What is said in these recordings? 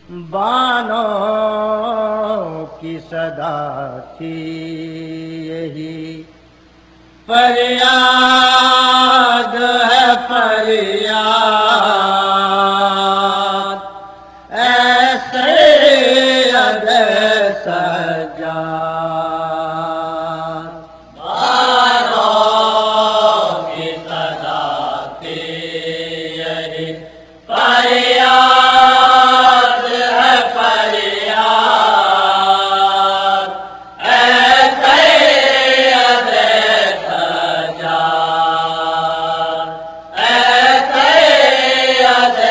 بانوں کی صدا تھی یہی، فریاد ہے فریاد، اے سید سجاد۔ بانوں کی صدا تھی یہی، فریاد ہے فریاد، اے سید سجاد، اے سید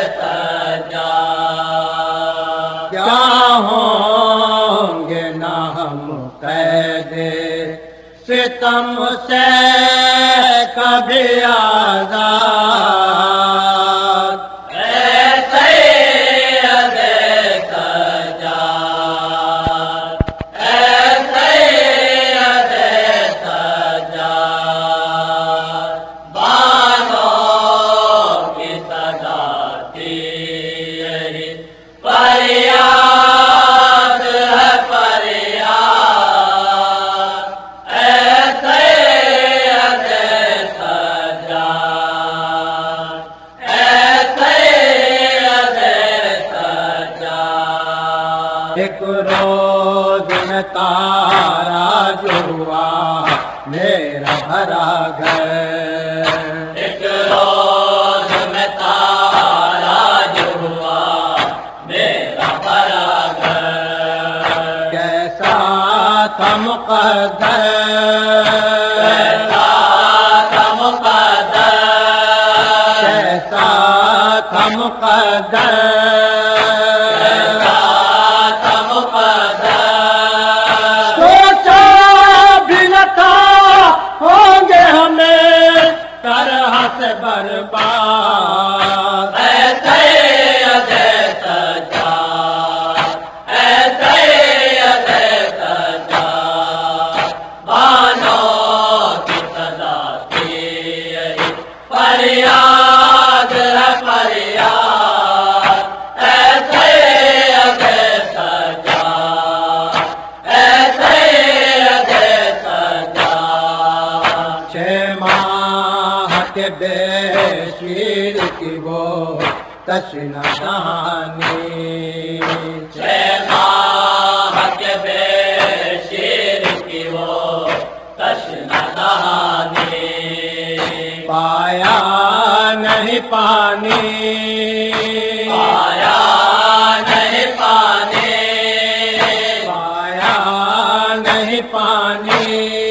سجاد۔ کیا ہوں گے نہ ہم قید ستم سے کبھی آزاد، اے سید سجاد، اے سید سجاد۔ بانوں کی صدا تھی یہی، فریاد ہے فریاد، اے سید سجاد، اے سید سجاد۔ ایک روز میں تارا جو ہوا میرا بھرا گھر، ایک روز میں تارا جو ہوا میرا بھرا گھر، کیسا تھا مقدر، کیسا تھا مقدر، کیسا تھا مقدر، کیسا تھا مقدر۔ سوچا بھی نہ تھا ہوں گے ہمیں طرح سے برباد، اے سید سجاد، اے سید سجاد۔ بانوں کی صدا تھی یہی، فریاد ہے فریاد، اے سید سجاد، اے سید سجاد۔ 6 ماہ کے بے شیر کی وہ تشنہ دہانی، 6 ماہ کے بے شیر کی وہ تشنہ دہانی، پایا نہیں پانی، پایا نہیں پانی، پایا نہیں پانی،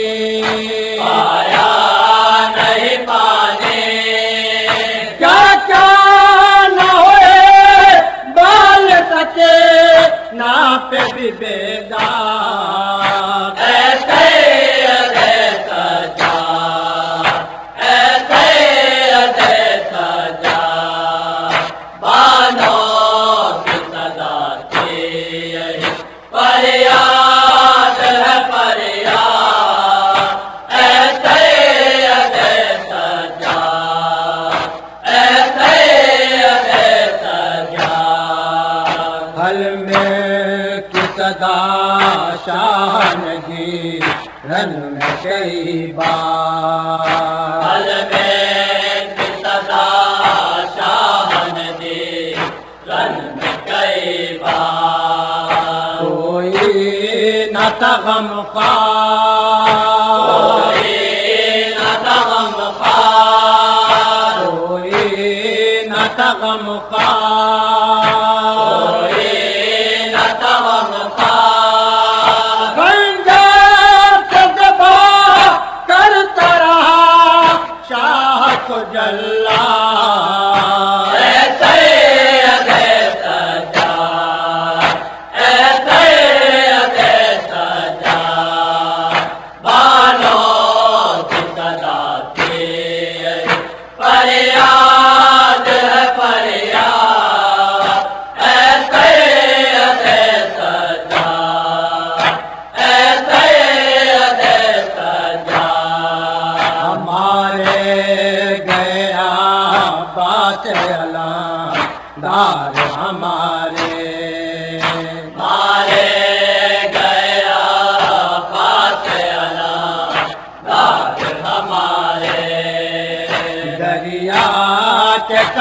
پایا نہیں پانی۔ کیا کیا نہ ہوئے بال سکے ناپ بھی بیدار، اے سید سجاد، اے سید سجاد۔ بانوں کی صدا تھی یہی، فریاد ہے فریاد، اے سید سجاد، اے سید سجاد۔ حل میں کی صدا شاہنگی رن میں کئی بار، حل میں کی صدا شاہنگی رن میں کئی بار۔ کوئی نہ تھا غمخوار، کوئی نہ تھا غمخوار، کوئی نہ تھا غمخوار، کوئی نہ تھا غمخوار۔ خنجر سے ذبح کرتا رہا شاہ کو جلاد، اے سید سجاد، اے سید سجاد۔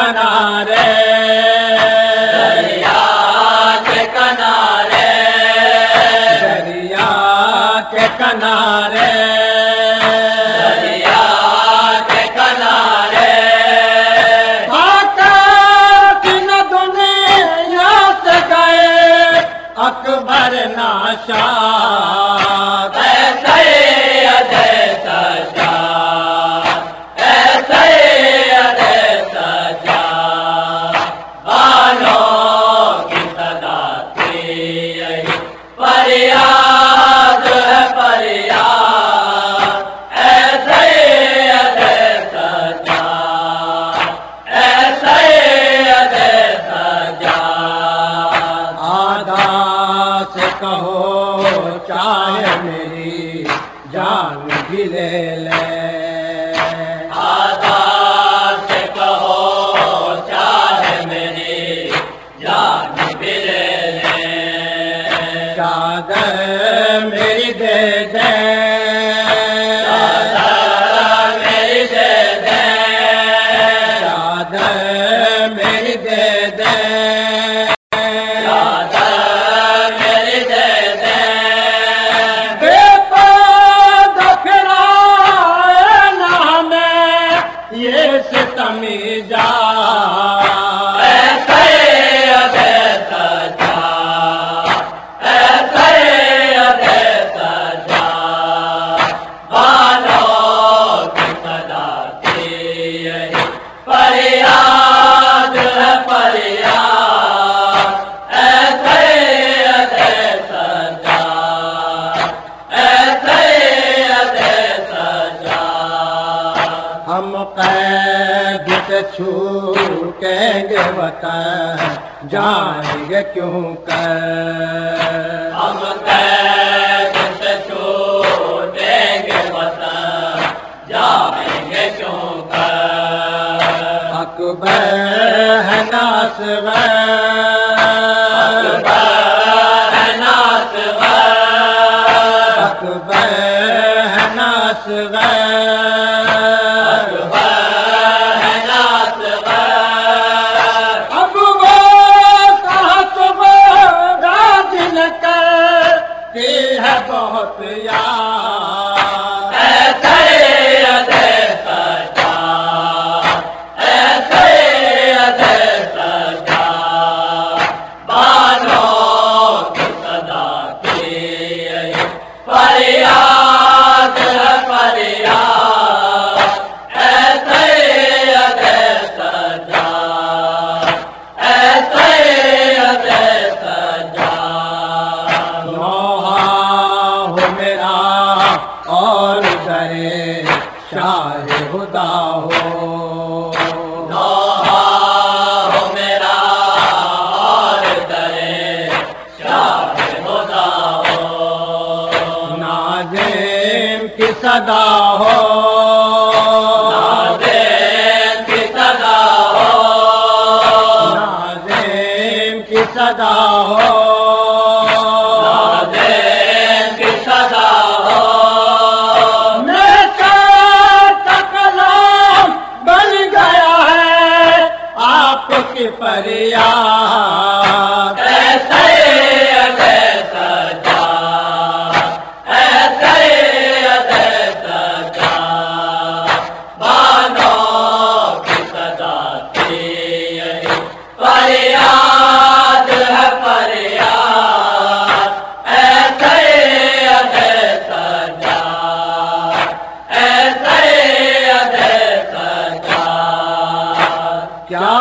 کنارے دریا کے کنارے دریا کے کنارے دریا کے کنارے دنیا سے گئے اکبر ناشاد کہو چاہے میری جان بھی لے لے آدھا سے کہو چاہے میری جان بھی لے لے چادر میری دے دے چادر میری دے دے چادر میری دے دے ہم قید سے چھوٹیں گے وطن جائیں گے کیوں کر ہم قید سے چھوٹیں گے وطن جائیں گے کیوں کر اکبر ہے ناصغر اکبر ہے ناصغر اکبر ہے ناصغر بہت یاد سید سجاد سید سجاد بانوں کی صدا کی فریاد فریاد سید سجاد سید سجاد اور درے شاہ خدا ہو ہو میرا اور درے شاہ خدا ہو ناظم کی صدا ہو ناظم کی صدا ہو ناظم کی صدا ہو فریاد سید سجاد سید سجاد بانوں کی صدا کی فریاد ہے فریاد سید سجاد سید سجاد کیا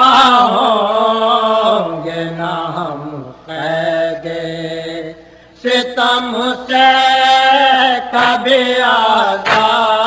ستم سے کبھی آزاد